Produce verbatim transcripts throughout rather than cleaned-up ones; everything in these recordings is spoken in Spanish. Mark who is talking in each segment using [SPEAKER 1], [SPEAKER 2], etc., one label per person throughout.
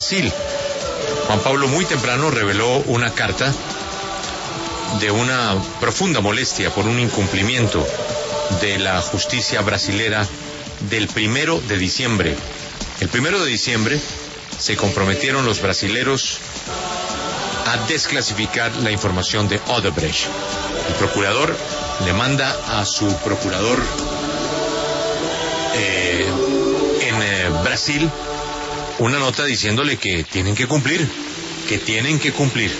[SPEAKER 1] Brasil. Juan Pablo muy temprano reveló una carta de una profunda molestia por un incumplimiento de la justicia brasilera del primero de diciembre. El primero de diciembre se comprometieron los brasileros a desclasificar la información de Odebrecht. El procurador le manda a su procurador eh, en eh, Brasil una nota diciéndole que tienen que cumplir, que tienen que cumplir.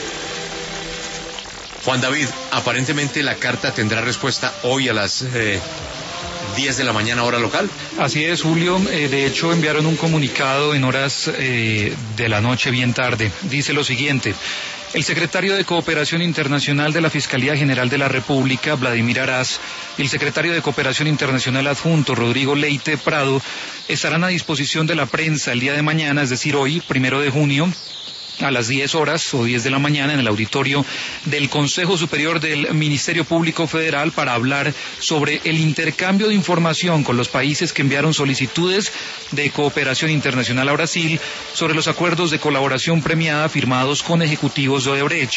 [SPEAKER 1] Juan David, aparentemente la carta tendrá respuesta hoy a las eh, diez de la mañana hora local.
[SPEAKER 2] Así es, Julio. Eh, de hecho, enviaron un comunicado en horas eh, de la noche bien tarde. Dice lo siguiente: el secretario de Cooperación Internacional de la Fiscalía General de la República, Vladimir Araz, y el secretario de Cooperación Internacional adjunto, Rodrigo Leite Prado, estarán a disposición de la prensa el día de mañana, es decir, hoy, primero de junio, a las diez horas o diez de la mañana en el auditorio del Consejo Superior del Ministerio Público Federal para hablar sobre el intercambio de información con los países que enviaron solicitudes de cooperación internacional a Brasil sobre los acuerdos de colaboración premiada firmados con ejecutivos de Odebrecht.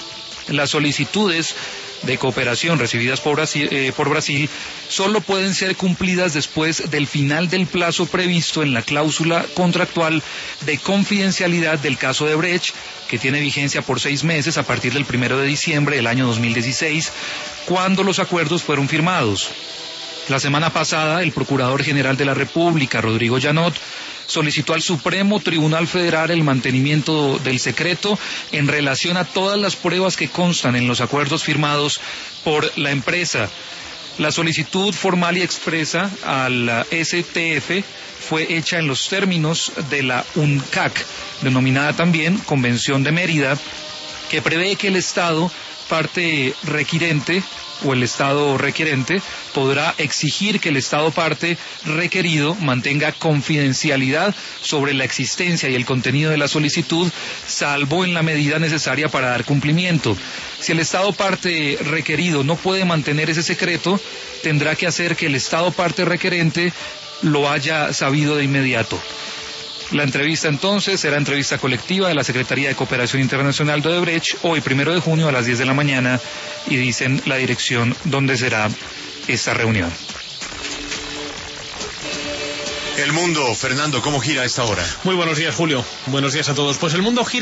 [SPEAKER 2] Las solicitudes de cooperación recibidas por Brasil, eh, por Brasil solo pueden ser cumplidas después del final del plazo previsto en la cláusula contractual de confidencialidad del caso de Odebrecht, que tiene vigencia por seis meses a partir del primero de diciembre del año dos mil dieciséis, cuando los acuerdos fueron firmados. La semana pasada, el Procurador General de la República, Rodrigo Janot, solicitó al Supremo Tribunal Federal el mantenimiento del secreto en relación a todas las pruebas que constan en los acuerdos firmados por la empresa. La solicitud formal y expresa a la S T F fue hecha en los términos de la U N C A C, denominada también Convención de Mérida, que prevé que el Estado parte requirente o el Estado requerente podrá exigir que el Estado parte requerido mantenga confidencialidad sobre la existencia y el contenido de la solicitud, salvo en la medida necesaria para dar cumplimiento. Si el Estado parte requerido no puede mantener ese secreto, tendrá que hacer que el Estado parte requerente lo haya sabido de inmediato. La entrevista entonces será entrevista colectiva de la Secretaría de Cooperación Internacional de Odebrecht, hoy primero de junio a las diez de la mañana, y dicen la dirección donde será esta reunión.
[SPEAKER 1] El mundo, Fernando, ¿cómo gira a esta hora?
[SPEAKER 3] Muy buenos días, Julio. Buenos días a todos. Pues el mundo gira